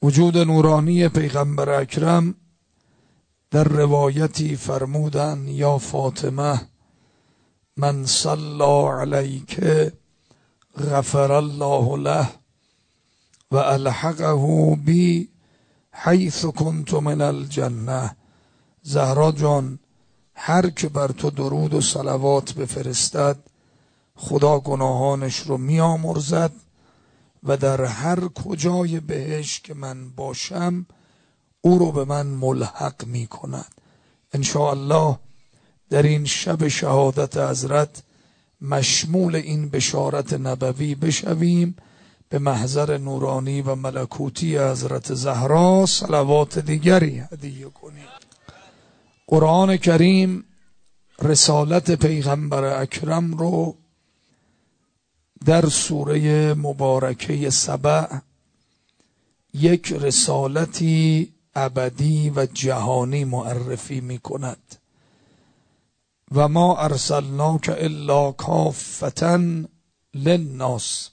وجود نورانی پیغمبر اکرم در روایتی فرمودن یا فاطمه من صلی علیک غفر الله له و الحقه بی حیث کنت من الجنه. زهرا جان، هر که بر تو درود و صلوات بفرستد خدا گناهانش رو میامرزد و در هر کجای بهشت که من باشم او رو به من ملحق می کند. انشاءالله در این شب شهادت حضرت مشمول این بشارت نبوی بشویم، به محضر نورانی و ملکوتی حضرت زهرا صلوات دیگری هدیه کنیم. قرآن کریم رسالت پیغمبر اکرم رو در سوره مبارکه سبع یک رسالتی ابدی و جهانی معرفی می کند. و ما ارسلناک الا کافة للناس،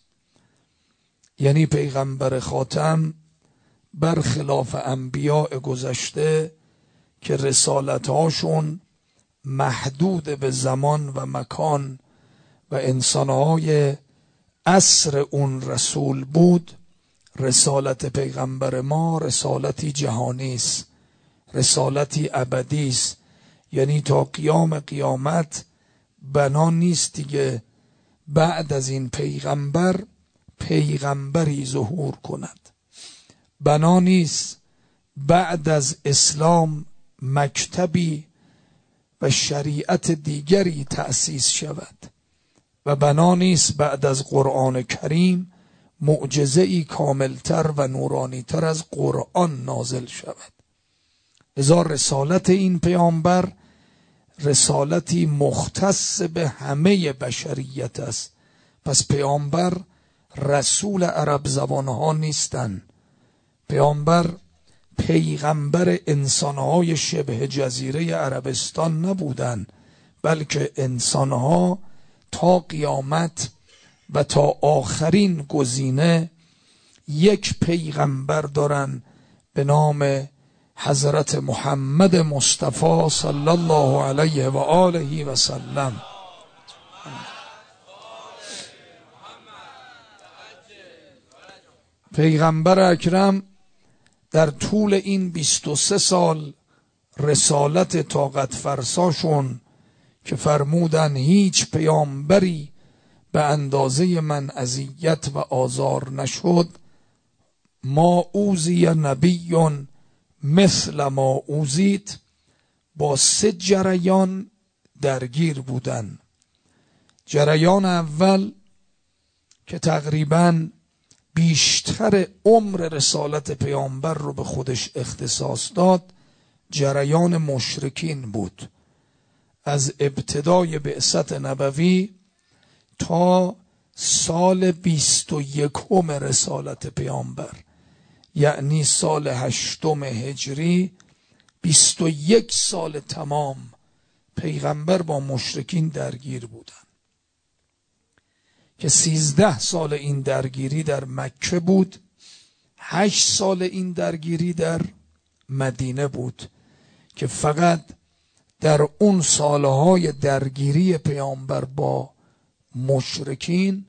یعنی پیغمبر خاتم برخلاف انبیاء گذشته که رسالت‌هاشون محدود به زمان و مکان و انسان‌های عصر اون رسول بود، رسالت پیغمبر ما رسالتی جهانی است، رسالتی ابدی است. یعنی تا قیام قیامت بنا نیست دیگه بعد از این پیغمبر پیغمبری ظهور کند، بنا نیست بعد از اسلام مکتبی و شریعت دیگری تأسیس شود و بنا نیست بعد از قرآن کریم معجزه‌ای کاملتر و نورانیتر از قرآن نازل شود. لذا رسالت این پیامبر رسالتی مختص به همه بشریت است. پس پیامبر رسول عرب زبانها نیستن، پیامبر پیغمبر انسانهای شبه جزیره عربستان نبودن، بلکه انسانها تا قیامت و تا آخرین گزینه یک پیغمبر دارن به نام حضرت محمد مصطفی صلی الله علیه و آله و سلم. پیغمبر اکرم در طول این 23 سال رسالت طاقت فرساشون که فرمودن هیچ پیامبری به اندازه من اذیت و آزار نشد، ما اوذی نبی مثل ما اوذیت، با 3 جریان درگیر بودن. جریان اول که تقریباً بیشتر عمر رسالت پیامبر رو به خودش اختصاص داد، جریان مشرکین بود. از ابتدای بعثت نبوی تا سال 21 رسالت پیامبر، یعنی سال 8 هجری، 21 سال تمام پیغمبر با مشرکین درگیر بودن که 13 سال این درگیری در مکه بود، 8 سال این درگیری در مدینه بود که فقط در اون سالهای درگیری پیامبر با مشرکین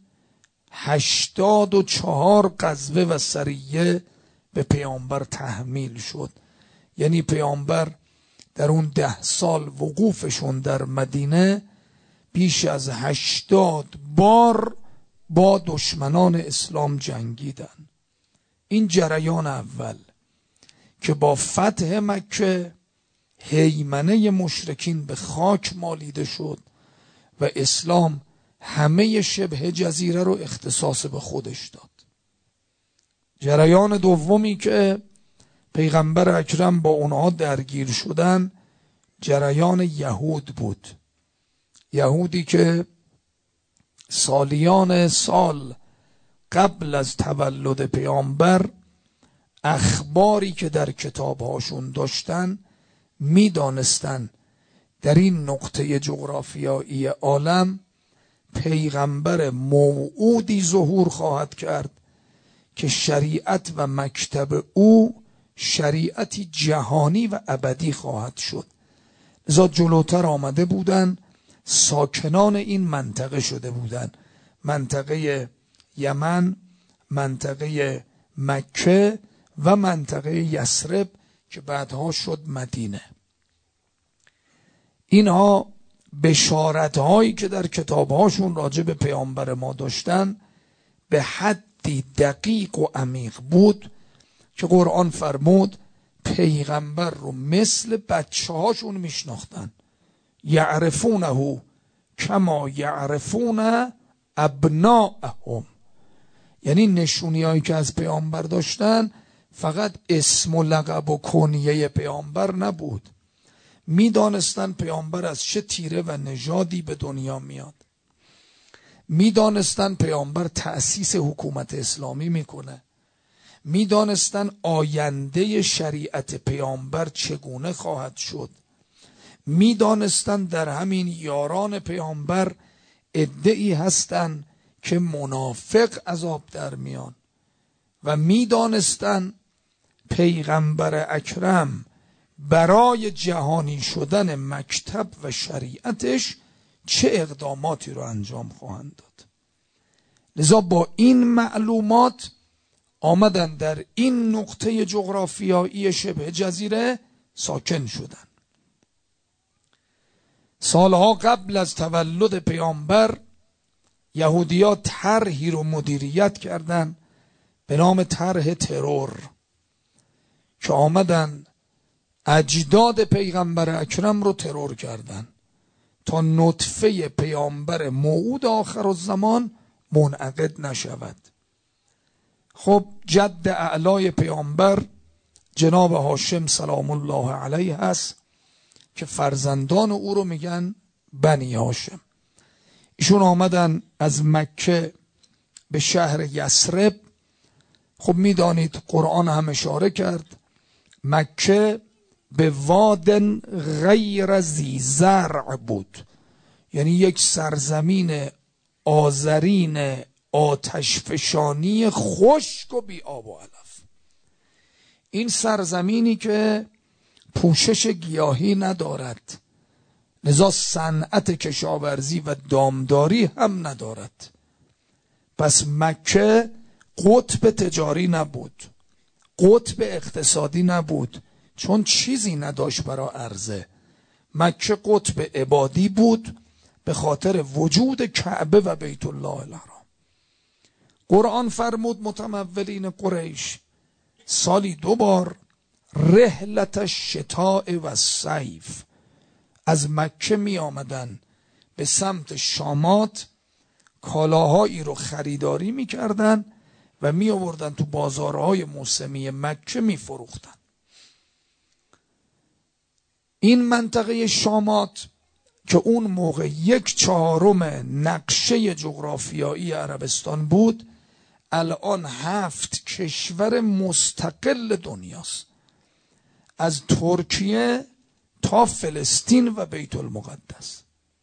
84 غزوه و سریه به پیامبر تحمیل شد. یعنی پیامبر در اون 10 سال وقوفشون در مدینه بیش از 80 بار با دشمنان اسلام جنگیدن. این جریان اول که با فتح مکه هیمنه مشرکین به خاک مالیده شد و اسلام همه شبه جزیره رو اختصاص به خودش داد. جریان دومی که پیغمبر اکرم با اونها درگیر شدن جریان یهود بود. یهودی که سالیان سال قبل از تولد پیامبر اخباری که در کتابهاشون داشتن میدانستن در این نقطه جغرافیایی عالم پیغمبر موعودی ظهور خواهد کرد که شریعت و مکتب او شریعتی جهانی و ابدی خواهد شد. لذا جلوتر آمده بودن، ساکنان این منطقه شده بودن، منطقه یمن، منطقه مکه و منطقه یثرب که بعدها شد مدینه. اینها بشارت‌هایی که در کتاب‌هاشون راجع به پیامبر ما داشتن به حدی دقیق و عمیق بود که قرآن فرمود پیغمبر رو مثل بچه‌هاشون میشناختن. یعرفونه کما یعرفون ابناءهم. یعنی نشونی‌هایی که از پیامبر داشتن فقط اسم و لقب و کنیه پیامبر نبود، میدانستن پیامبر از چه تیره و نژادی به دنیا میاد، میدانستن پیامبر تأسیس حکومت اسلامی میکنه، میدانستن آینده شریعت پیامبر چگونه خواهد شد، میدانستن در همین یاران پیامبر عده‌ای هستن که منافق از آب در میان و میدانستن پیغمبر اکرم برای جهانی شدن مکتب و شریعتش چه اقداماتی رو انجام خواهند داد. لذا با این معلومات آمدن در این نقطه جغرافیایی شبه جزیره ساکن شدن. سالها قبل از تولد پیامبر یهودی‌ها طرحی رو مدیریت کردن به نام طرح ترور که آمدن اجداد پیغمبر اکرم رو ترور کردن تا نطفه پیامبر موعود آخر الزمان منعقد نشود. خب جد اعلای پیامبر جناب هاشم سلام الله علیه هست که فرزندان او رو میگن بنی هاشم. ایشون آمدن از مکه به شهر یثرب. خب میدانید قرآن هم اشاره کرد مکه به وادن غیر ذی زرع بود، یعنی یک سرزمین آذرین آتشفشانی خشک و بی آب و علف. این سرزمینی که پوشش گیاهی ندارد، لذا صنعت کشاورزی و دامداری هم ندارد. پس مکه قطب تجاری نبود، قطب اقتصادی نبود، چون چیزی نداشت برای عرضه. مکه قطب عبادی بود به خاطر وجود کعبه و بیت الله الحرام. قرآن فرمود متمولین قریش سالی 2 بار رحلت الشتاء و الصیف از مکه می آمدن به سمت شامات، کالاهایی رو خریداری می کردن و می آوردن تو بازارهای موسمی مکه می فروختن. این منطقه شامات که اون موقع 1/4 نقشه جغرافیایی عربستان بود، الان 7 کشور مستقل دنیاست، از ترکیه تا فلسطین و بیت المقدس.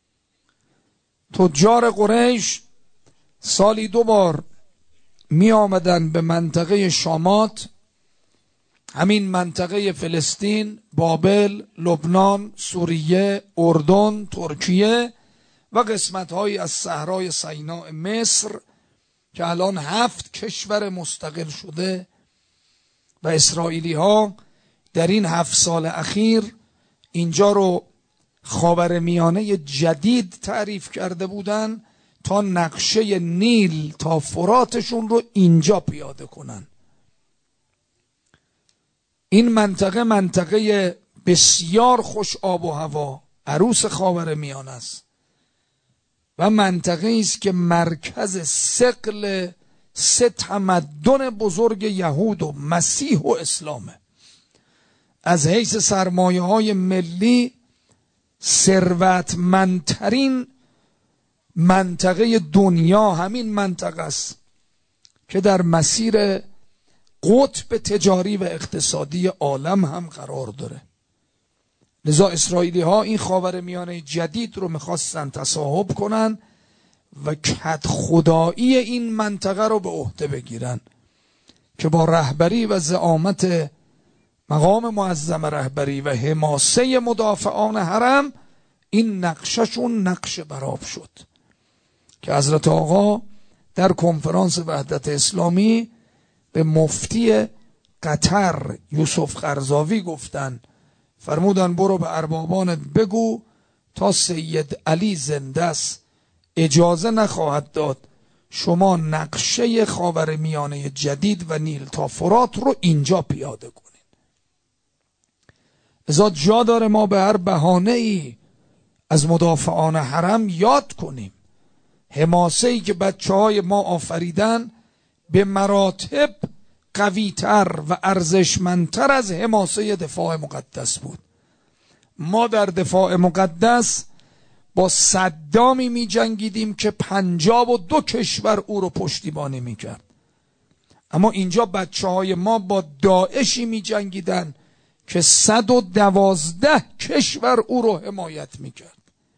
تجار قریش سالی 2 بار می آمدن به منطقه شامات، همین منطقه فلسطین، بابل، لبنان، سوریه، اردن، ترکیه و قسمت‌هایی از صحرای سیناء مصر که الان 7 کشور مستقل شده. و اسرائیلی‌ها در این 7 سال اخیر اینجا رو خاورمیانه جدید تعریف کرده بودن تا نقشه نیل تا فراتشون رو اینجا پیاده کنن. این منطقه بسیار خوش آب و هوا، عروس خاورمیانه است و منطقه است که مرکز ثقل 3 تمدن بزرگ یهود و مسیح و اسلامه. از حیث سرمایه‌های ملی ثروتمندترین منطقه دنیا همین منطقه است که در مسیر قطب تجاری و اقتصادی عالم هم قرار داره. لذا اسرائیلی ها این خاورمیانه جدید رو میخواستن تصاحب کنن و کدخدایی این منطقه رو به عهده بگیرن. که با رهبری و زعامت مقام معظم رهبری و حماسه مدافعان حرم این نقششون نقش براب شد که حضرت آقا در کنفرانس وحدت اسلامی به مفتی قطر یوسف قرضاوی گفتن، فرمودن برو به اربابانت بگو تا سید علی زنده است اجازه نخواهد داد شما نقشه خاورمیانه جدید و نیل تا فرات رو اینجا پیاده کنید. ازا جا داره ما به هر بهانه‌ای از مدافعان حرم یاد کنیم. حماسه‌ای که بچه‌های ما آفریدن به مراتب قوی‌تر و ارزشمندتر از حماسه دفاع مقدس بود. ما در دفاع مقدس با صدامی می جنگیدیم که 52 کشور او رو پشتیبانی می کرد، اما اینجا بچه‌های ما با داعشی می جنگیدن که 112 کشور او رو حمایت می کرد.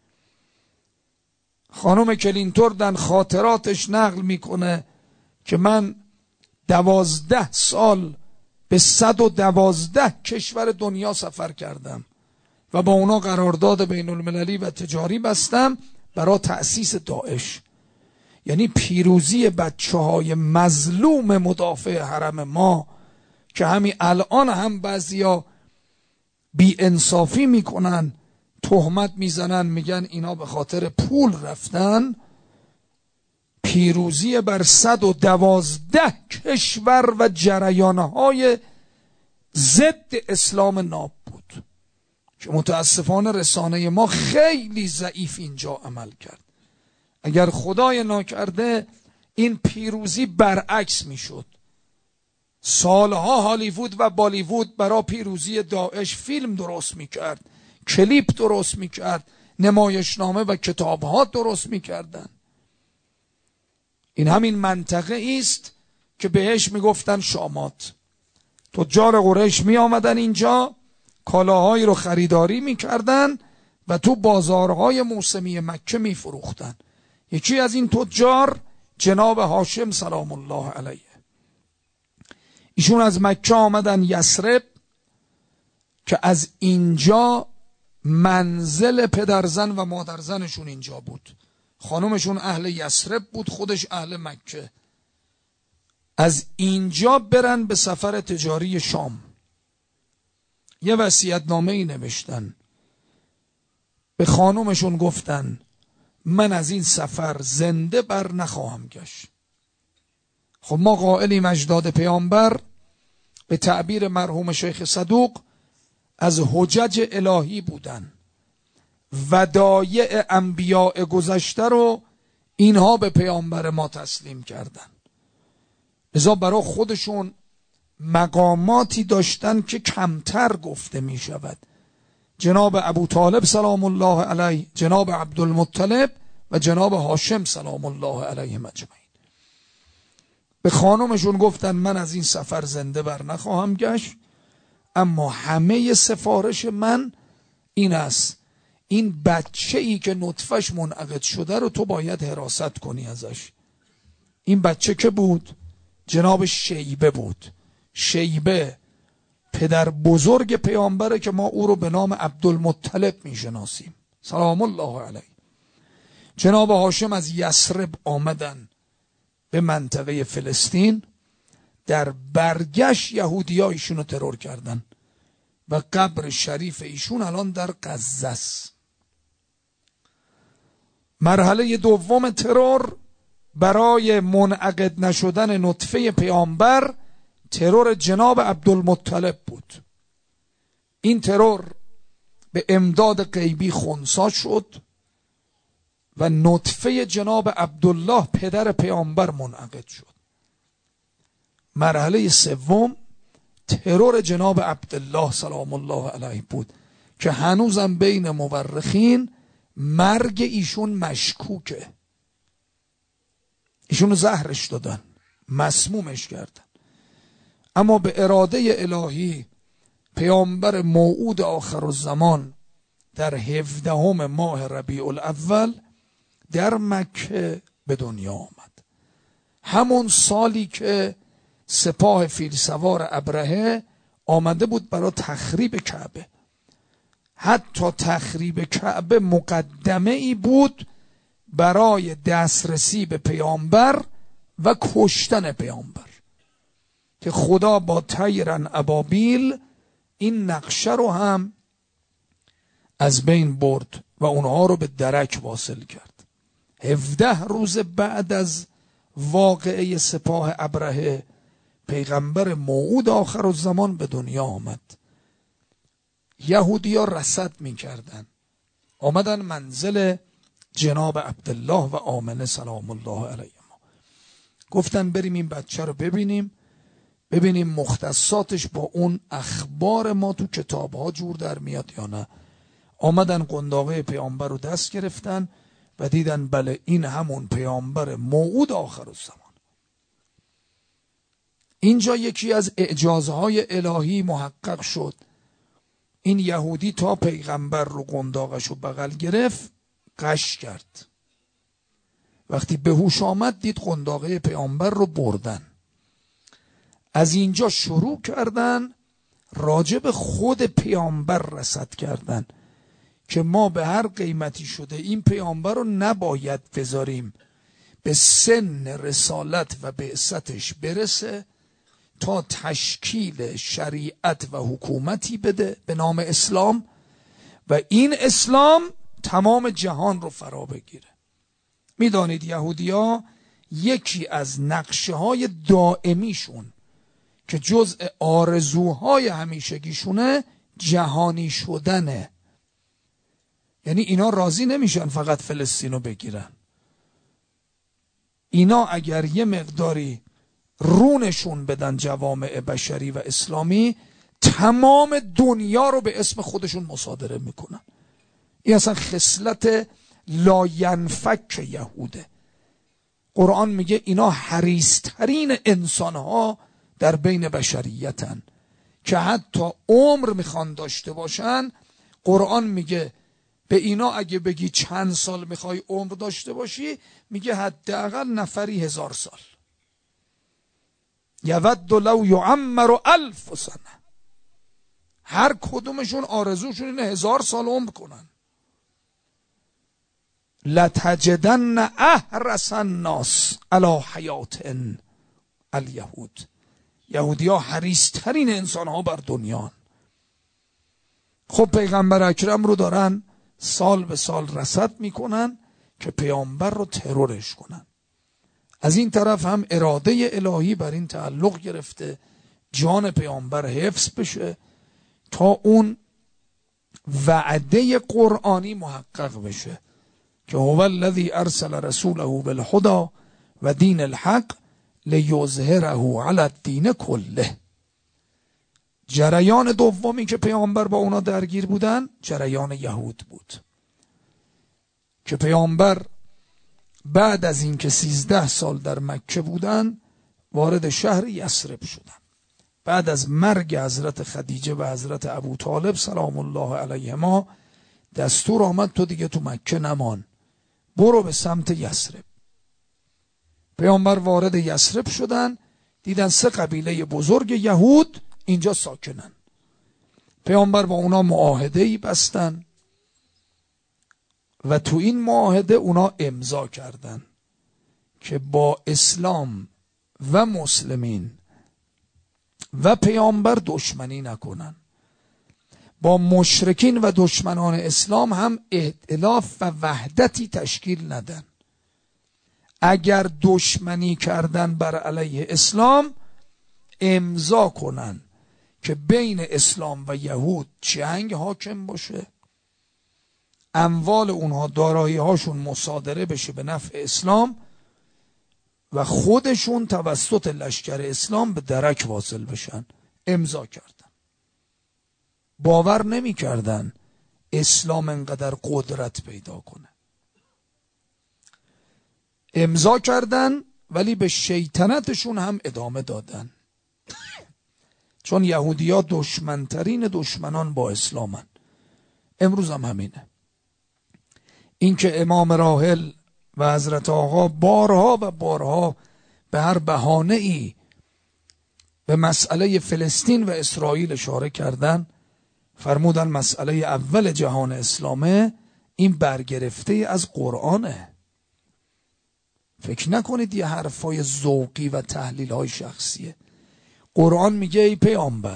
خانم کلینتون در خاطراتش نقل میکنه که من 12 سال به 112 کشور دنیا سفر کردم و با اونا قرارداد بین المللی و تجاری بستم برای تأسیس داعش. یعنی پیروزی بچه‌های مظلوم مدافع حرم ما که همین الان هم بعضیا بی انصافی میکنن، تهمت میزنن، میگن اینا به خاطر پول رفتن، پیروزی بر 112 کشور و جریانهای ضد اسلام ناب بود که متاسفانه رسانه ما خیلی ضعیف اینجا عمل کرد. اگر خدای ناکرده این پیروزی برعکس میشد، سالها هالیوود و بالیوود برای پیروزی داعش فیلم درست میکرد، کلیپ درست میکرد، نمایشنامه و کتابها درست میکردن. این همین منطقه است که بهش میگفتن شامات. تجار قریش می آمدن اینجا، کالاهایی رو خریداری میکردن و تو بازارهای موسمی مکه میفروختن. یکی از این تجار جناب هاشم سلام الله علیه، ایشون از مکه آمدن یثرب که از اینجا منزل پدرزن و مادرزنشون اینجا بود. خانمشون اهل یثرب بود، خودش اهل مکه. از اینجا برن به سفر تجاری شام. یه وصیت‌نامه‌ای نوشتن، به خانمشون گفتن من از این سفر زنده بر نخواهم گشت. خب ما قائلیم اجداد پیامبر به تعبیر مرحوم شیخ صدوق از حجج الهی بودن. ودایع انبیاء گذشته رو اینها به پیامبر ما تسلیم کردن، لذا برای خودشون مقاماتی داشتن که کمتر گفته می شود. جناب ابو طالب سلام الله علیه، جناب عبدالمطلب و جناب هاشم سلام الله علیه مجمعین. به خانمشون گفتن من از این سفر زنده بر نخواهم گشت، اما همه سفارش من این است این بچه ای که نطفش منعقد شده رو تو باید حراست کنی ازش. این بچه که بود؟ جناب شیبه بود. شیبه پدر بزرگ پیامبره که ما او رو به نام عبدالمطلب می شناسیم سلام الله علیه. جناب هاشم از یثرب آمدن به منطقه فلسطین، در برگشت یهودی ها ایشون رو ترور کردن و قبر شریف ایشون الان در غزه است. مرحله دوم ترور برای منعقد نشدن نطفه پیامبر ترور جناب عبدالمطلب بود. این ترور به امداد غیبی خنثی شد و نطفه جناب عبدالله پدر پیامبر منعقد شد. مرحله سوم ترور جناب عبدالله سلام الله علیه بود که هنوزم بین مورخین مرگ ایشون مشکوکه. ایشونو زهرش دادن، مسمومش کردن، اما به اراده الهی پیامبر موعود آخر الزمان در 17 ماه ربیع الاول در مکه به دنیا آمد. همون سالی که سپاه فیلسوار ابرهه آمده بود برای تخریب کعبه. حتی تخریب کعبه مقدمه ای بود برای دسترسی به پیامبر و کشتن پیامبر، که خدا با طیرن ابابیل این نقشه رو هم از بین برد و اونها رو به درک واصل کرد. 17 روز بعد از واقعه سپاه ابرهه پیغمبر موعود آخرالزمان به دنیا آمد. یهودی‌ها رصد می‌کردن، آمدن منزل جناب عبدالله و آمنه سلام الله علیهما، گفتن بریم این بچه رو ببینیم مختصاتش با اون اخبار ما تو کتاب‌ها جور در میاد یا نه. آمدن قنداقه پیامبر رو دست گرفتن و دیدن بله این همون پیامبر موعود آخرالزمان. اینجا یکی از اعجازهای الهی محقق شد. این یهودی تا پیغمبر رو قنداقش رو بغل گرفت غش کرد. وقتی به هوش آمد دید قنداقه پیامبر رو بردن. از اینجا شروع کردن راجع به خود پیامبر رصد کردن که ما به هر قیمتی شده این پیامبر رو نباید بذاریم به سن رسالت و بعثتش برسه تا تشکیل شریعت و حکومتی بده به نام اسلام و این اسلام تمام جهان رو فرا بگیره. میدانید یهودی‌ها یکی از نقشه های دائمیشون که جزء آرزوهای همیشگیشونه جهانی شدنه. یعنی اینا راضی نمیشن فقط فلسطین رو بگیرن. اینا اگر یه مقداری رونشون بدن جوامع بشری و اسلامی، تمام دنیا رو به اسم خودشون مصادره میکنن. این اصلا خصلت لاینفک یهوده. قرآن میگه اینا حریص‌ترین انسانها در بین بشریتن که حتی عمر میخوان داشته باشن. قرآن میگه به اینا اگه بگی چند سال میخوای عمر داشته باشی، میگه حداقل نفری 1000 سال. یود لو یعمر 1000 سنه. هر کدومشون آرزوشون اینه 1000 سال عمر کنن. لتجدن احرس الناس علی حیات الیهود. یهودی ها حریص‌ترین انسان ها بر دنیا. خب پیغمبر اکرم رو دارن سال به سال رصد میکنن که پیامبر رو ترورش کنن. از این طرف هم اراده الهی بر این تعلق گرفته جان پیامبر حفظ بشه تا اون وعده قرآنی محقق بشه که هو الذی ارسل رسوله بالهدی و دین الحق لیظهره علی الدین کله. جریان دومی که پیامبر با اونا درگیر بودن جریان یهود بود که پیامبر بعد از اینکه 13 سال در مکه بودن وارد شهر یثرب شدن. بعد از مرگ حضرت خدیجه و حضرت ابو طالب سلام الله علیهما دستور آمد تو دیگه تو مکه نمان، برو به سمت یثرب. پیامبر وارد یثرب شدن، دیدن 3 قبیله بزرگ یهود اینجا ساکنن. پیامبر با اونا معاهده‌ای بستن و تو این معاهده اونا امضا کردن که با اسلام و مسلمین و پیامبر دشمنی نکنن، با مشرکین و دشمنان اسلام هم ائتلاف و وحدتی تشکیل ندن. اگر دشمنی کردن بر علیه اسلام امضا کنن که بین اسلام و یهود جنگ حاکم باشه، اموال اونها دارایی هاشون مصادره بشه به نفع اسلام و خودشون توسط لشکر اسلام به درک واصل بشن. امضا کردن. باور نمی کردن اسلام انقدر قدرت پیدا کنه. امضا کردن ولی به شیطنتشون هم ادامه دادن، چون یهودی‌ها دشمنترین دشمنان با اسلامن. امروز هم همینه. این که امام راحل و حضرت آقا بارها و بارها به هر بهانه‌ای به مسئله فلسطین و اسرائیل اشاره کردن، فرمودن مسئله اول جهان اسلامه، این برگرفته از قرآنه. فکر نکنید یه حرفای ذوقی و تحلیل‌های شخصیه. قرآن میگه ای پیامبر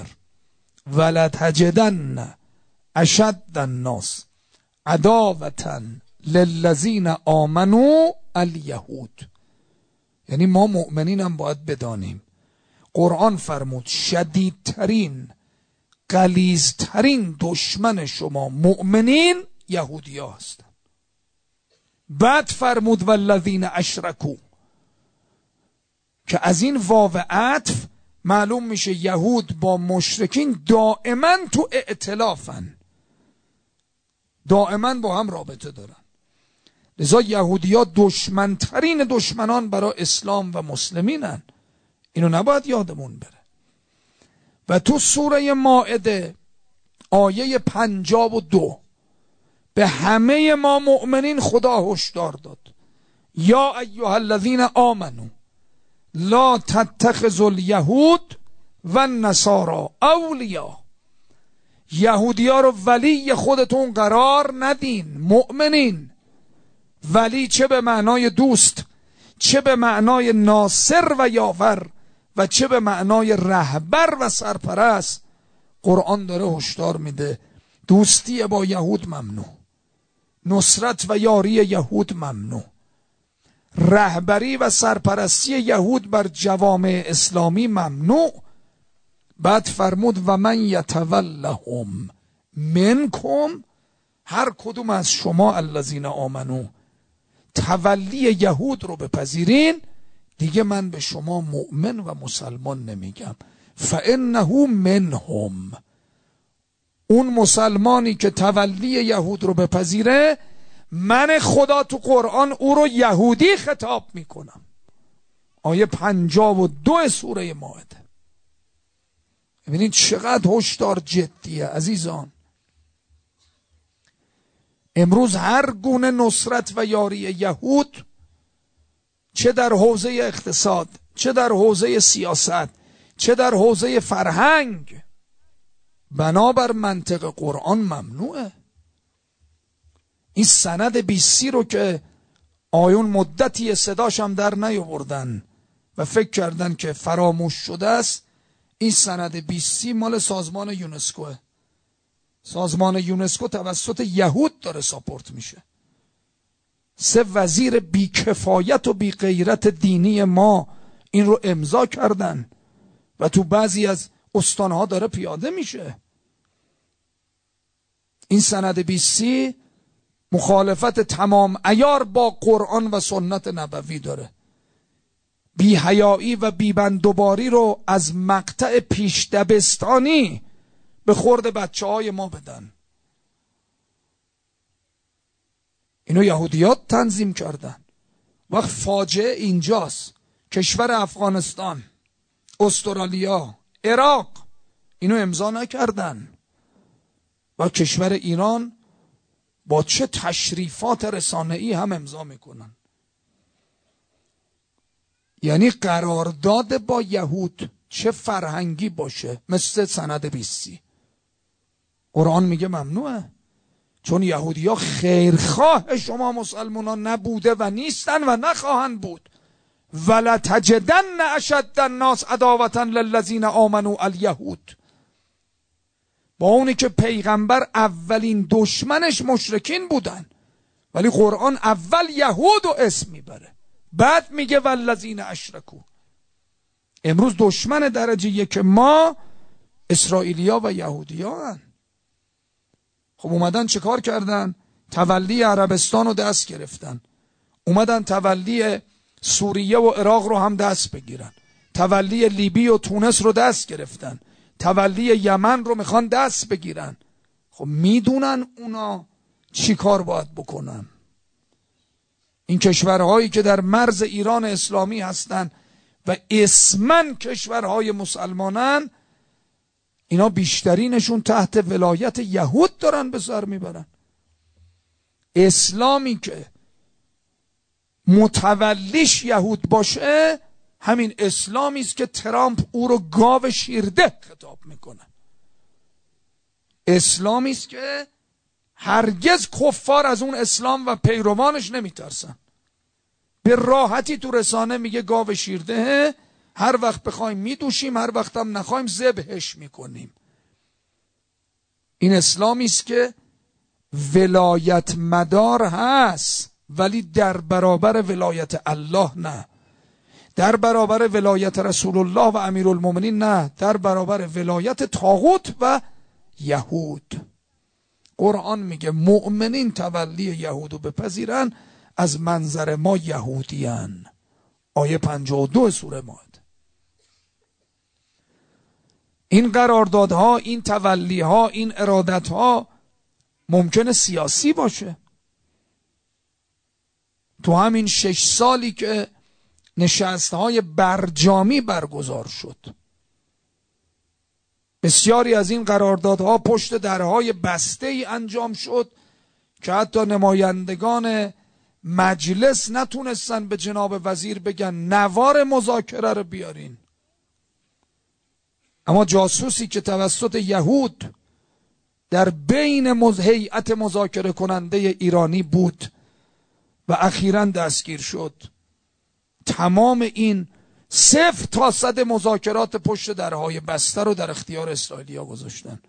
ولتجدن اشد الناس عداوة للذین آمنوا الیهود. یعنی ما مؤمنین هم باید بدانیم قرآن فرمود شدیدترین غلیظترین دشمن شما مؤمنین یهودی ها هستن. بعد فرمود والذین اشرکوا، که از این واو عطف معلوم میشه یهود با مشرکین دائما تو ائتلافن، دائما با هم رابطه دارن. لذا یهودی ها دشمنترین دشمنان برای اسلام و مسلمینن. اینو نباید یادمون بره. و تو سوره مائده آیه 52 به همه ما مؤمنین خدا هشدار داد یا ایها الذین آمنوا لا تتخذوا الیهود و النصارى اولیاء. یهودی ها رو ولی خودتون قرار ندین. مؤمنین ولی چه به معنای دوست، چه به معنای ناصر و یاور، و چه به معنای رهبر و سرپرست. قرآن داره هشدار میده دوستی با یهود ممنوع، نصرت و یاری یهود ممنوع، رهبری و سرپرستی یهود بر جوامع اسلامی ممنوع. بعد فرمود و من یتولهم منکم، هر کدوم از شما الذین آمنو تولی یهود رو بپذیرین، دیگه من به شما مؤمن و مسلمان نمیگم. فانه منهم، اون مسلمانی که تولی یهود رو بپذیره من خدا تو قرآن او رو یهودی خطاب میکنم. آیه 52 سوره مائده. ببینید چقدر هشدار جدیه عزیزان. امروز هر گونه نصرت و یاری یهود، چه در حوزه اقتصاد، چه در حوزه سیاست، چه در حوزه فرهنگ، بنابر منطق قرآن ممنوعه. این سند 20 رو که آیون مدتی صداش هم در نیاوردن و فکر کردن که فراموش شده است، این سند 20 مال سازمان یونسکوه. سازمان یونسکو توسط یهود داره ساپورت میشه. 3 وزیر بیکفایت و بیغیرت دینی ما این رو امضا کردن و تو بعضی از استانها داره پیاده میشه. این سند 20 مخالفت تمام عیار با قرآن و سنت نبوی داره. بی‌حیایی و بی‌بندوباری رو از مقطع پیش دبستانی به خورد بچه‌های ما بدن. اینو یهودیات تنظیم کردن. وقت فاجعه اینجاست. کشور افغانستان، استرالیا، عراق اینو امضا نکردن و کشور ایران با چه تشریفات رسانه‌ای هم امضا میکنن. یعنی قرارداد با یهود چه فرهنگی باشه مثل سند 20 قرآن میگه ممنوعه، چون یهودی ها خیرخواه شما مسلمانان نبوده و نیستن و نخواهند بود. ولتجدن اشد الناس عداوة للذین آمنوا الیهود. با اونی که پیغمبر اولین دشمنش مشرکین بودن، ولی قرآن اول یهود رو اسم میبره، بعد میگه والذین اشرکوا. امروز دشمن درجه 1 ما اسرائیلیا و یهودیا هن. خب اومدن چه کار کردن؟ تولی عربستان رو دست گرفتن، اومدن تولی سوریه و عراق رو هم دست بگیرن، تولی لیبی و تونس رو دست گرفتن، تولی یمن رو میخوان دست بگیرن. خب میدونن اونا چی کار باید بکنن. این کشورهایی که در مرز ایران اسلامی هستن و اسمن کشورهای مسلمانن، اینا بیشترینشون تحت ولایت یهود دارن به سر میبرن. اسلامی که متولیش یهود باشه همین اسلامی است که ترامپ او رو گاو شیرده خطاب میکنه. اسلامی است که هرگز کفار از اون اسلام و پیروانش نمیترسن. به راحتی تو رسانه میگه گاو شیرده، هر وقت بخوایم میدوشیم، هر وقت هم نخوایم ذبحش میکنیم. این اسلامی است که ولایت مدار هست، ولی در برابر ولایت الله نه، در برابر ولایت رسول الله و امیرالمومنین نه، در برابر ولایت طاغوت و یهود. قرآن میگه مؤمنین تولی یهودو بپذیرن، از منظر ما یهودیان. آیه 52 سوره مائده. این قراردادها، این تولیها، این ارادتها ممکنه سیاسی باشه. تو همین 6 سالی که نشستهای برجامی برگزار شد، بسیاری از این قراردادها پشت درهای بسته ای انجام شد که حتی نمایندگان مجلس نتونستن به جناب وزیر بگن نوار مذاکره رو بیارین. اما جاسوسی که توسط یهود در بین هیئت مذاکره کننده ایرانی بود و اخیراً دستگیر شد، تمام این 0 تا 100 مذاکرات پشت درهای بسته رو در اختیار اسرائیلیا گذاشتن.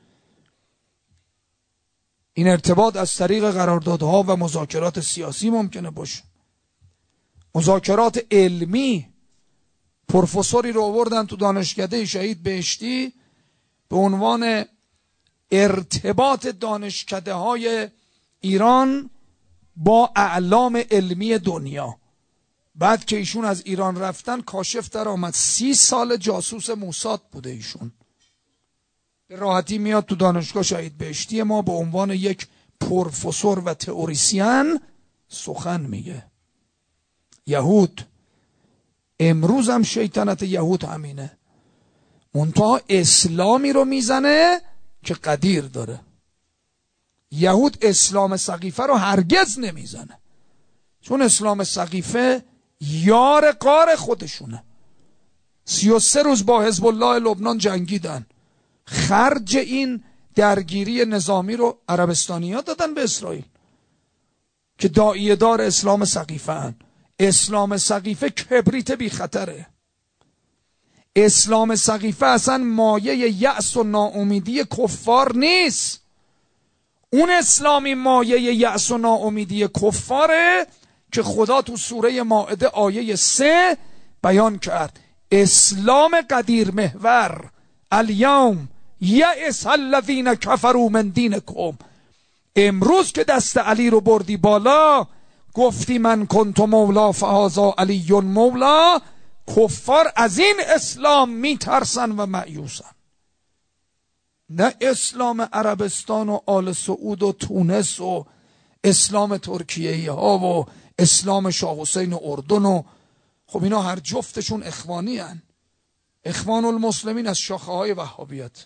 این ارتباط از طریق قراردادها و مذاکرات سیاسی ممکنه باشه. مذاکرات علمی، پروفسوری رو آوردن تو دانشکده شهید بهشتی به عنوان ارتباط دانشکده های ایران با اعلام علمی دنیا. بعد که ایشون از ایران رفتن کاشف در آمد 30 سال جاسوس موساد بوده ایشون. به راحتی میاد تو دانشگاه شهید بهشتی ما به عنوان یک پروفسور و تئوریسین سخن میگه. یهود امروز هم شیطنت یهود همینه، منتها اسلامی رو میزنه که قدیر داره. یهود اسلام سقیفه رو هرگز نمیزنه، چون اسلام سقیفه یار قار خودشونه. 33 روز با حزب الله لبنان جنگیدن، خرج این درگیری نظامی رو عربستانی‌ها دادن به اسرائیل که داعیه دار اسلام سقیفه هن. اسلام سقیفه کبریت بی خطره. اسلام سقیفه اصلا مایه یأس و ناامیدی کفار نیست. اون اسلامی مایه یأس و ناامیدی کفاره که خدا تو سوره مائده آیه 3 بیان کرد. اسلام قدیر محور. الیوم یئس الذین کفروا من دینکم. امروز که دست علی رو بردی بالا، گفتی من کنت مولا فهذا علی مولا، کفار از این اسلام میترسن و مایوسن. نه اسلام عربستان و آل سعود و تونس و اسلام ترکیه ها و اسلام شاه حسین و اردن و خب اینا هر جفتشون اخوانی هن. اخوان المسلمین از شاخه های وهابیت.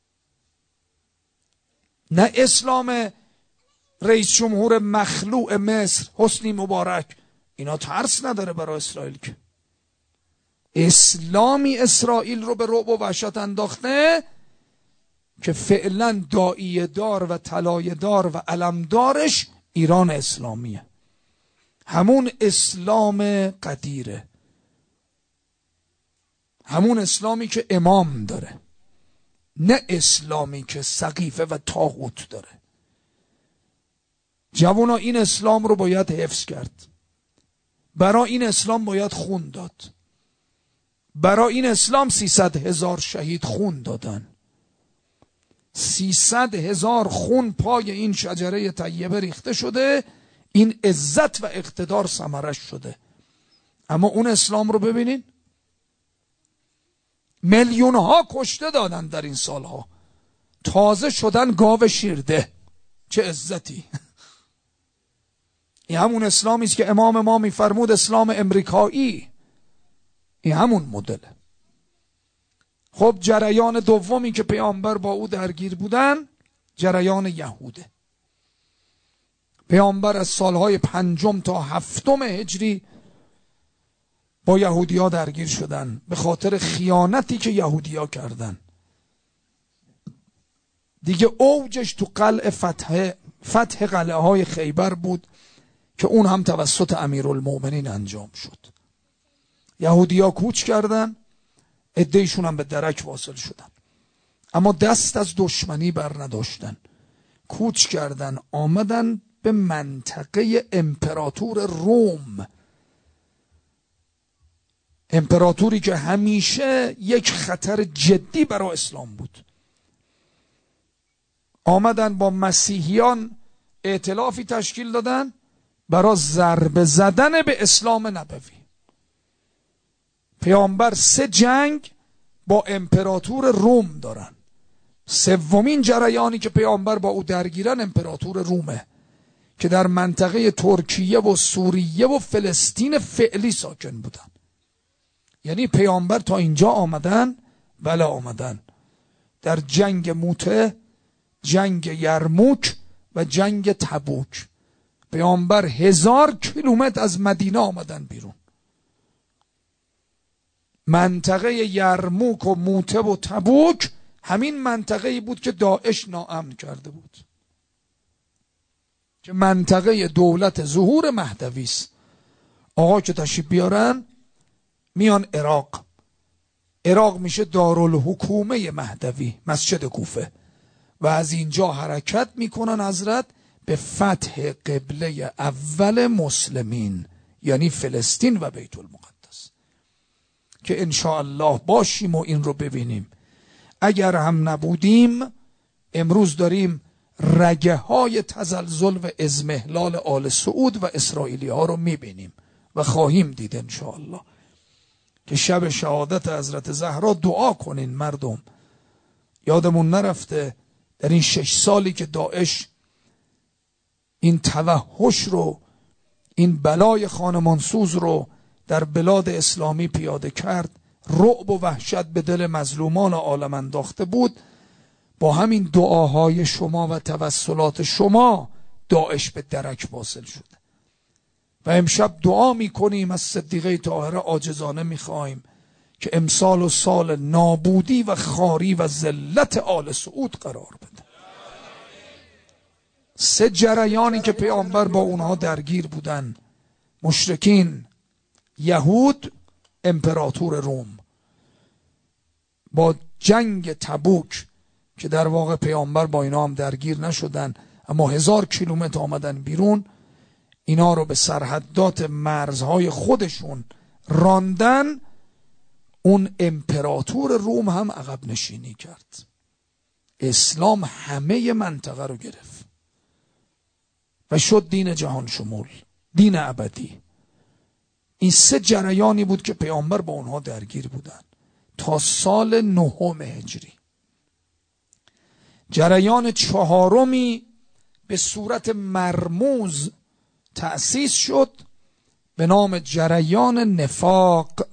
نه اسلام رئیس جمهور مخلوع مصر حسنی مبارک، اینا ترس نداره برای اسرائیل. که اسلامی اسرائیل رو به رعب و وحشت انداخته که فعلا داعیه دار و طلایه دار و علمدارش ایران اسلامیه، همون اسلام قدیره، همون اسلامی که امام داره، نه اسلامی که سقیفه و طاغوت داره. جوانا این اسلام رو باید حفظ کرد. برای این اسلام باید خون داد. برای این اسلام 300,000 شهید خون دادن. 300,000 خون پای این شجره طیبه ریخته شده، این عزت و اقتدار ثمرش شده. اما اون اسلام رو ببینین، میلیون ها کشته دادن در این سالها، تازه شدن گاو شیرده. چه عزتی. این همون اسلامی است که امام ما میفرمود اسلام امریکایی. این همون مدله. خب جریان دومی که پیامبر با او درگیر بودن جریان یهوده. پیامبر از سالهای 5 تا 7 هجری با یهودی‌ها درگیر شدن به خاطر خیانتی که یهودی‌ها کردن. دیگه اوجش تو فتح قلعه های خیبر بود که اون هم توسط امیرالمومنین انجام شد. یهودی‌ها کوچ کردن، عده‌ایشون هم به درک واصل شدن، اما دست از دشمنی بر نداشتن. کوچ کردن آمدن به منطقه امپراتور روم، امپراتوری که همیشه یک خطر جدی برای اسلام بود. آمدن با مسیحیان ائتلافی تشکیل دادن برای ضربه زدن به اسلام نبوی. پیامبر 3 جنگ با امپراتور روم دارن. 3مین جریانی که پیامبر با او درگیرن امپراتور رومه که در منطقه ترکیه و سوریه و فلسطین فعلی ساکن بودن. یعنی پیامبر تا اینجا آمدن، بله آمدن. در جنگ موته، جنگ یرموک و جنگ تبوک پیامبر 1000 کیلومتر از مدینه آمدن بیرون. منطقه یرموک و موته و تبوک همین منطقه‌ای بود که داعش ناامن کرده بود، که منطقه دولت ظهور مهدوی است. آقا که تشریف بیارن میان عراق میشه دارالحکومه مهدوی، مسجد کوفه، و از اینجا حرکت میکنن حضرت به فتح قبله اول مسلمین، یعنی فلسطین و بیت المقدس، که انشاءالله باشیم و این رو ببینیم. اگر هم نبودیم امروز داریم رگه های تزلزل و ازمهلال آل سعود و اسرائیلی ها رو میبینیم و خواهیم دید انشاءالله. که شب شهادت حضرت زهرا دعا کنین مردم. یادمون نرفته در این 6 سالی که داعش این توحش رو، این بلای خانمانسوز رو در بلاد اسلامی پیاده کرد، رعب و وحشت به دل مظلومان عالم انداخته بود، با همین دعاهای شما و توسلات شما داعش به درک واصل شده. و امشب دعا میکنیم از صدیقه طاهره، عاجزانه میخوایم که امسال و سال نابودی و خاری و ذلت آل سعود قرار بده. 3 جریانی که پیامبر با اونها درگیر بودن: مشرکین، یهود، امپراتور روم. با جنگ تبوک که در واقع پیامبر با اینا هم درگیر نشدن، اما 1000 کیلومتر آمدن بیرون، اینا رو به سرحدات مرزهای خودشون راندن. اون امپراتور روم هم عقب نشینی کرد. اسلام همه منطقه رو گرفت و شد دین جهان شمول، دین ابدی. این 3 جریانی بود که پیامبر با اونها درگیر بودن تا سال 9 هجری. جریان 4می به صورت مرموز تأسیس شد به نام جریان نفاق،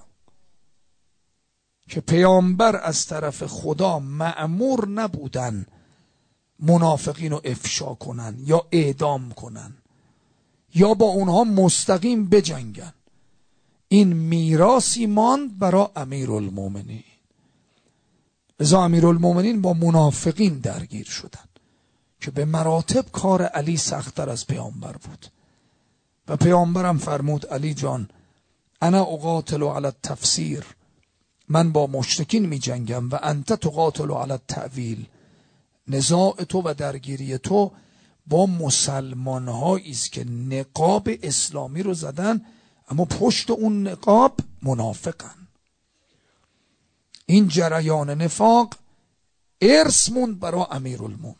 که پیامبر از طرف خدا مأمور نبودن منافقین رو افشا کنن یا اعدام کنن یا با اونها مستقیم بجنگن. این میراثی ماند برای امیرالمومنین. لذا امیرالمومنین با منافقین درگیر شدن که به مراتب کار علی سخت‌تر از پیامبر بود. و پیامبرم فرمود علی جان انا اقاتل علی التفسیر، من با مشرکین می جنگم و انت تقاتل علی التأویل، نزاع تو و درگیری تو با مسلمان هایی است که نقاب اسلامی رو زدن اما پشت اون نقاب منافقن. این جریان نفاق ارث موند برای امیرالمومنین.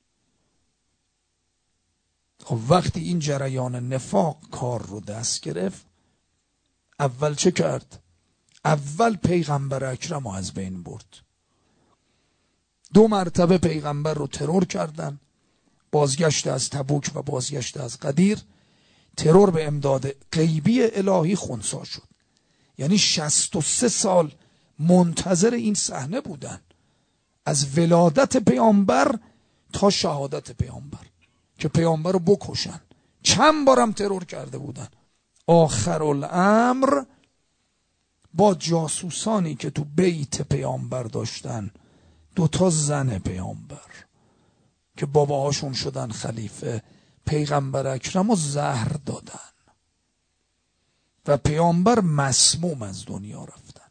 خب وقتی این جریان نفاق کار رو دست گرفت، اول چه کرد؟ اول پیغمبر اکرم رو از بین برد. 2 مرتبه پیغمبر رو ترور کردن، بازگشت از تبوک و بازگشت از غدیر. ترور به امداد غیبی الهی خنثی شد. یعنی 63 سال منتظر این صحنه بودن، از ولادت پیامبر تا شهادت پیامبر، که پیامبر رو بکشن. چند بارم ترور کرده بودن. آخر الامر با جاسوسانی که تو بیت پیامبر داشتن، 2 زن پیامبر که باباهاشون شدن خلیفه، پیغمبر اکرم رو زهر دادن و پیامبر مسموم از دنیا رفتن.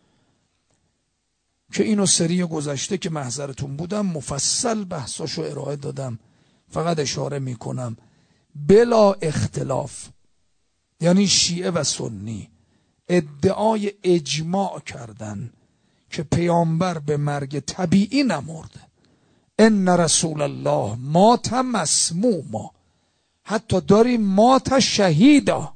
که اینو سری گذشته که محضرتون بودم مفصل بحثاشو ارائه دادم، فقط اشاره میکنم بلا اختلاف، یعنی شیعه و سنی ادعای اجماع کردن که پیامبر به مرگ طبیعی نمرده. ان رسول الله مات مسموما، حتی داریم مات شهیدا.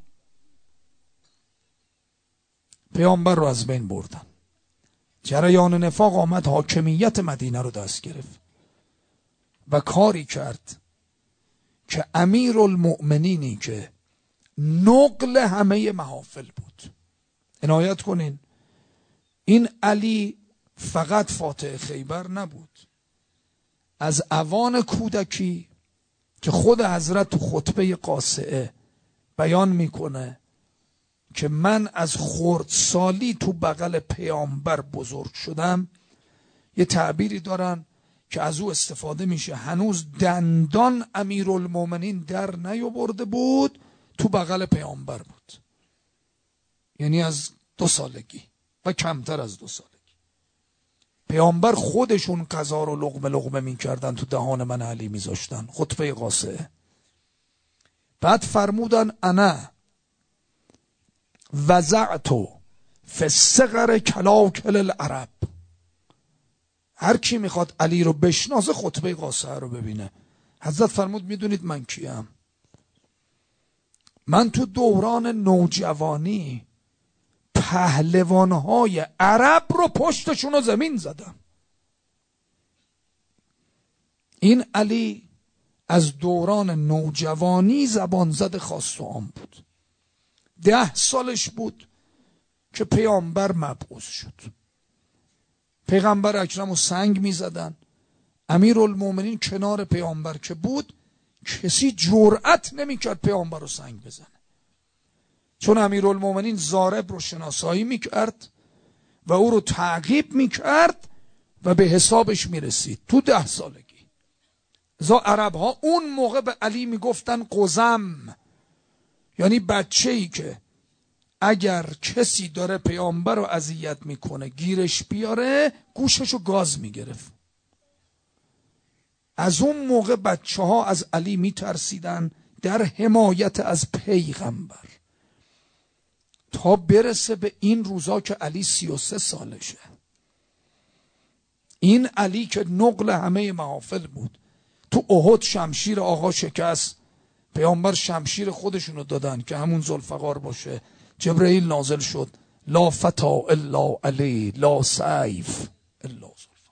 پیامبر رو از بین بردن. جریان نفاق آمد حاکمیت مدینه رو دست گرفت و کاری کرد که امیرالمؤمنینی که نقل همه محافل بود، عنایت کنین این علی فقط فاتح خیبر نبود، از اوان کودکی که خود حضرت تو خطبه قاصعه بیان میکنه که من از خردسالی تو بغل پیامبر بزرگ شدم، یه تعبیری دارن که از او استفاده میشه، هنوز دندان امیرالمومنین در نیاورده بود تو بغل پیامبر بود، یعنی از 2 سالگی و کمتر از 2 سالگی. پیامبر خودشون غذا رو لقمه لقمه میکردن، تو دهان من علی میذاشتن. خطبه قاصعه. بعد فرمودن انا وضعت فی الصغر کلاکل العرب. هر کی میخواد علی رو بشناسه خطبه قاصعه رو ببینه. حضرت فرمود میدونید من کیم؟ من تو دوران نوجوانی پهلوانهای عرب رو پشتشون رو زمین زدم. این علی از دوران نوجوانی زبان زد خاص و عام بود. 10 سالش بود که پیامبر مبعوث شد. پیغمبر اکرم رو سنگ می زدن. امیرالمومنین کنار پیامبر که بود کسی جرأت نمی کرد پیامبر رو سنگ بزنه، چون امیرالمومنین ضارب رو شناسایی می کرد و او رو تعقیب می کرد و به حسابش می رسید تو 10 سالگی. ازا عرب ها اون موقع به علی می گفتن قزم، یعنی بچه‌ای که اگر کسی داره پیامبر رو اذیت میکنه گیرش بیاره گوششو گاز میگرفت. از اون موقع بچه ها از علی میترسیدن در حمایت از پیغمبر، تا برسه به این روزا که علی 33 سالشه. این علی که نقل همه محافل بود، تو احد شمشیر آقا شکست، پیامبر شمشیر خودشونو دادن که همون ذوالفقار باشه. جبرئیل نازل شد لا فتا الا علی لا سیف الا ذوالفقار.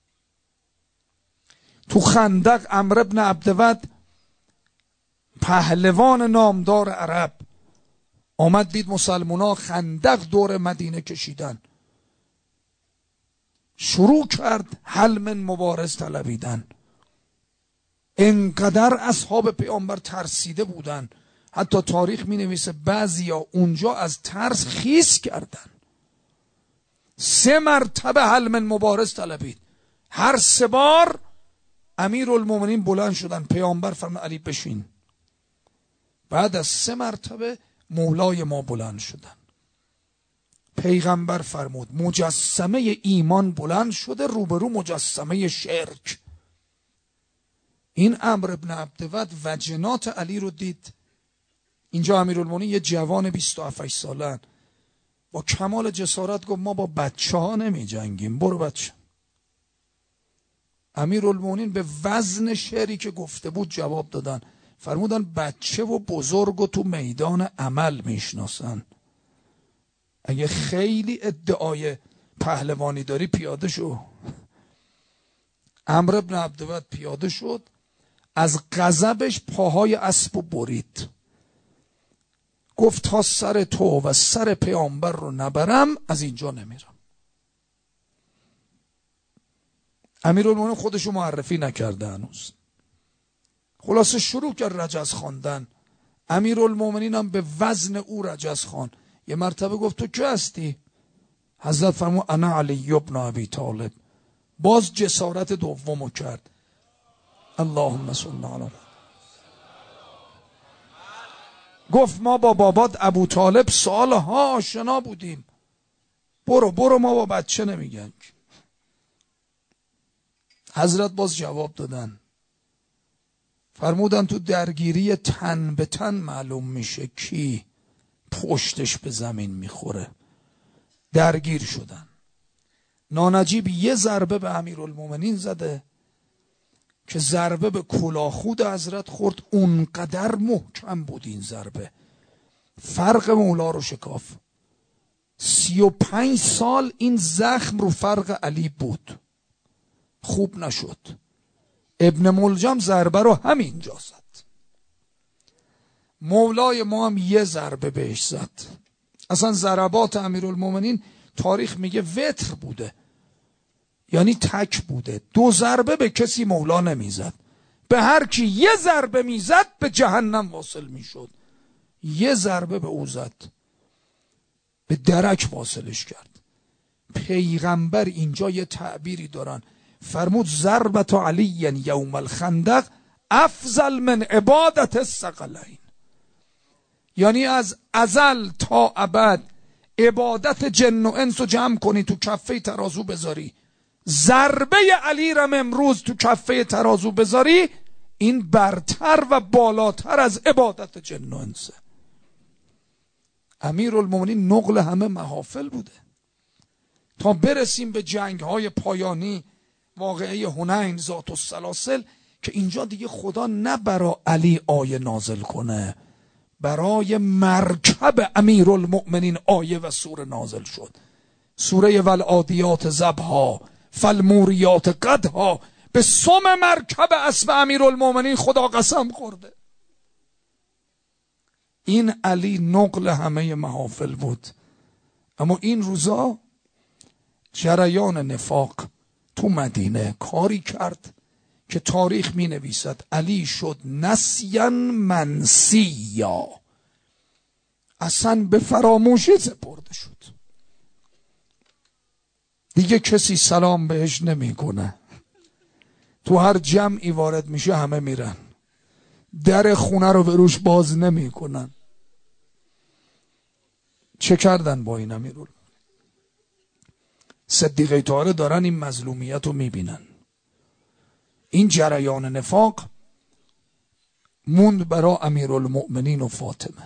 تو خندق عمرو بن عبدود پهلوان نامدار عرب آمد دید مسلمونا خندق دور مدینه کشیدن، شروع کرد حلم مبارز طلبیدن. انقدر اصحاب پیامبر ترسیده بودن، حتی تاریخ می نویسه بعضیا اونجا از ترس خیس کردن. 3 مرتبه حلم مبارز طلبید. هر 3 بار امیرالمومنین بلند شدن، پیامبر فرمود علی بشین. بعد از 3 مرتبه مولای ما بلند شدن. پیغمبر فرمود مجسمه ایمان بلند شده روبرو مجسمه شرک. این عمرو بن عبدود وجنات علی رو دید. اینجا امیرالمومنین یه جوان 27 ساله با کمال جسارت گفت ما با بچه ها نمی جنگیم، برو بچه. امیرالمومنین به وزن شعری که گفته بود جواب دادن، فرمودن بچه و بزرگ و تو میدان عمل میشناسن. اگه خیلی ادعای پهلوانی داری پیاده شو. عمرو بن عبدود پیاده شد، از غضبش پاهای اسب برید، گفت تا سر تو و سر پیامبر رو نبرم از اینجا نمیرم. امیرالمومنین خودشو معرفی نکرده هنوز. خلاصه شروع کرد رجز خواندن. امیرالمومنین هم به وزن او رجز خوان. یه مرتبه گفت تو کی هستی؟ حضرت فرمود انا علی ابن ابی طالب. باز جسارت دومو کرد. اللهم صل علی. گفت ما با بابات ابو طالب سالها آشنا بودیم، برو ما با بچه نمیگن. حضرت باز جواب دادن، فرمودن تو درگیری تن به تن معلوم میشه کی پشتش به زمین میخوره. درگیر شدن. نانجیب یه ضربه به امیرالمومنین زده که ضربه به کلاهخود حضرت خورد، اونقدر محکم بود این ضربه، فرق مولا رو شکاف. 35 سال این زخم رو فرق علی بود، خوب نشد. ابن ملجم ضربه رو همینجا زد. مولای ما هم یه ضربه بهش زد. اصلا ضربات امیرالمومنین تاریخ میگه وتر بوده، یعنی تک بوده. 2 ضربه به کسی مولا نمیزد، به هر کی یه ضربه میزد به جهنم واصل میشد. یه ضربه به او زد، به درک واصلش کرد. پیغمبر اینجا یه تعبیری دارن، فرمود ضربت علی یوم الخندق افضل من عبادت الثقلین. یعنی از ازل تا ابد عبادت جن و انس رو جمع کنی تو کفه ترازو بذاری، ضربه علی رم امروز تو کفه ترازو بذاری، این برتر و بالاتر از عبادت جن و انسه. امیرالمومنین نقل همه محافل بوده تا برسیم به جنگ های پایانی، واقعه حنین، ذات السلاسل، که اینجا دیگه خدا نه برای علی آیه نازل کنه، برای مرکب امیرالمؤمنین آیه و سوره نازل شد. سوره والعادیات ضبحا فالموریات قدحا. به سم مرکب اسب امیرالمؤمنین خدا قسم خورده. این علی نقل همه محافل بود. اما این روزا جریان نفاق تو مدینه کاری کرد که تاریخ می نویسد علی شد نسیاً منسیا، اصلا به فراموشی سپرده شد. دیگه کسی سلام بهش نمی کنه. تو هر جمعی وارد میشه همه میرن، در خونه رو به روش باز نمی کنن. چه کردن با این امیرالمومنین؟ صدیقه طاهره دارن این مظلومیت رو میبینن. این جریان نفاق موند برای امیرالمؤمنین و فاطمه.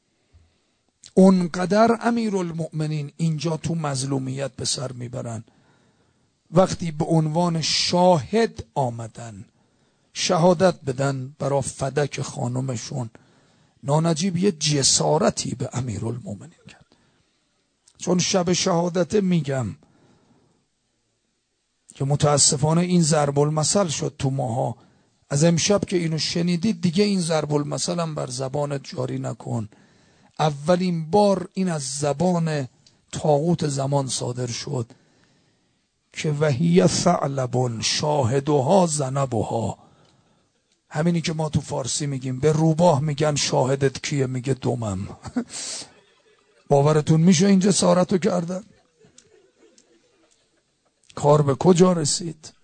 اونقدر امیرالمؤمنین اینجا تو مظلومیت به سر میبرن، وقتی به عنوان شاهد آمدن شهادت بدن برای فدک خانمشون، نانجیب یه جسارتی به امیرالمؤمنین کرد. چون شب شهادت میگم که متاسفانه این ضرب المثل شد تو ماها. از امشب که اینو شنیدید دیگه این ضرب المثل هم بر زبانت جاری نکن. اولین بار این از زبان طاغوت زمان صادر شد که وهی ثعلب شاهدها ذنبها. همینی که ما تو فارسی میگیم به روباه میگن شاهدت کیه، میگه دمم. باورتون میشه این جسارتو کردن؟ کار به کجا رسید؟